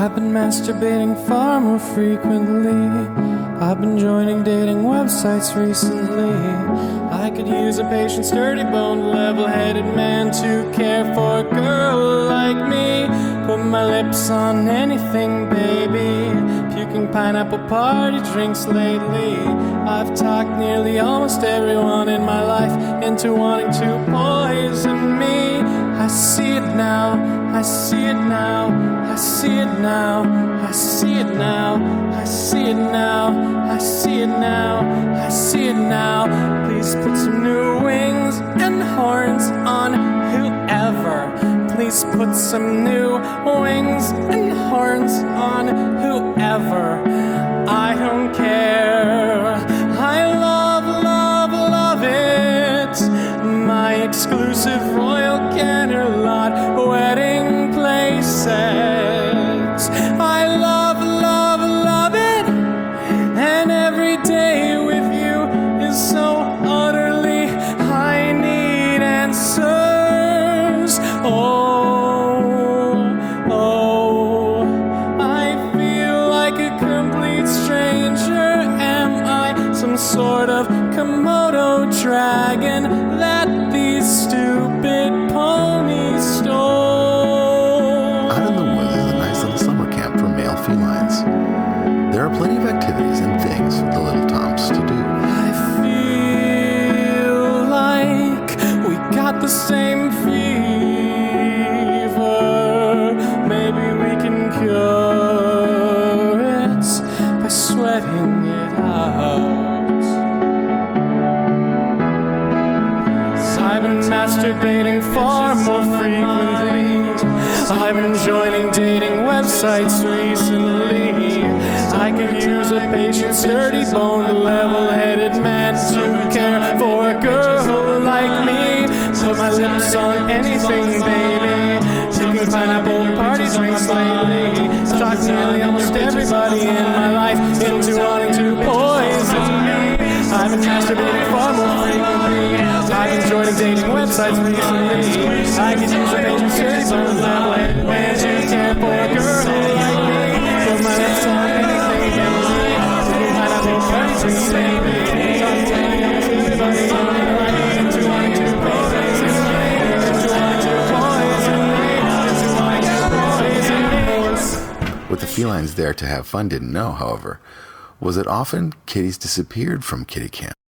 I've been masturbating far more frequently. I've been joining dating websites recently. I could use a patient, sturdy-boned, level-headed man to care for a girl like me. Put my lips on anything, baby. Puking pineapple party drinks lately. I've talked nearly almost everyone in my life into wanting to poison me. I see it now, I see it now, I see it now, I see it now, I see it now, I see it now, I see it now. Please put some new wings and horns on whoever. Please put some new wings and horns on whoever. I don't care. I love, love, love it. My exclusive Royal Canterlot wedding play set. I love, love, love it. And every day with you is so utterly, I need answers. I feel like a complete stranger. Am I some sort of Komodo dragon that these stupid ponies stole? Out in the Woods is a nice little summer camp for male felines. There are plenty of activities and things for the little toms to do. I feel like we got the same fever. Maybe we can cure it by sweating it out. I've been masturbating far more frequently. I've been joining dating websites recently. I could use a patient, sturdy-boned, level-headed man to care for a girl like me. Put my lips on anything, baby. Taking pineapple party drinks lately. Talked nearly almost everybody in my life into wanting to poison me. I've been masturbating far more frequently. I've been joining dating websites recently. I could use a patient, sturdy-boned, level-headed man to care for a girl like me. Put my lips on anything, baby. Taking pineapple party drinks lately. Talked nearly almost everybody in my life into wanting to poison me. Into wanting to poison me. Into wanting to poison me. What the felines there to have fun didn't know, however, was that often kitties disappeared from kitty camp.